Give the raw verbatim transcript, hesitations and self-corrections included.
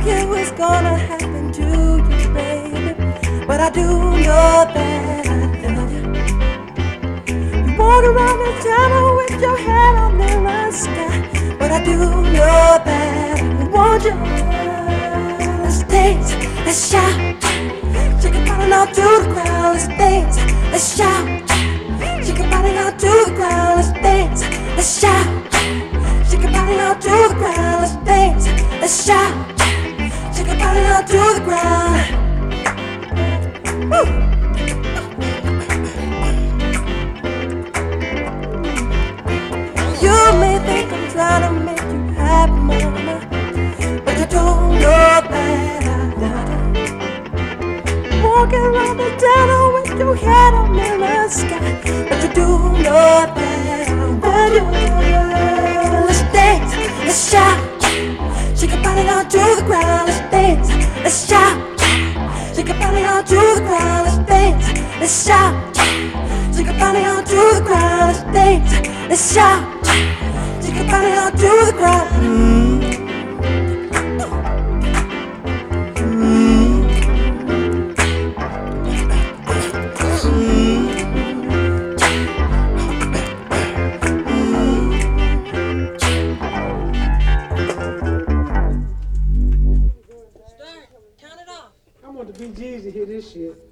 care what's gonna happen to you, baby, but I do know that I love you. You walk around the town with your head up in the sky, but I do know that I want you. Let's dance, let's shout, shake your body now to the ground. Let's dance, let's shout, shake your body now to the ground. Let's dance, let's shout, shake your body now to the ground. Let's dance, let's shout, shake your body now to the ground. Woo! You may think I'm trying to make you happy, mama, but you don't know that I love you. Walking around the town with your head up in the sky, but you do know that I love you. Let's dance, let's shout, shake your body down to the ground. Let's dance, let's shout, shake your body down to the ground. Let's dance, let's shout, shake your body down to the ground. Let's dance, let's shout, shake your body down to the ground. Mm. I want the B Gs to hear this shit.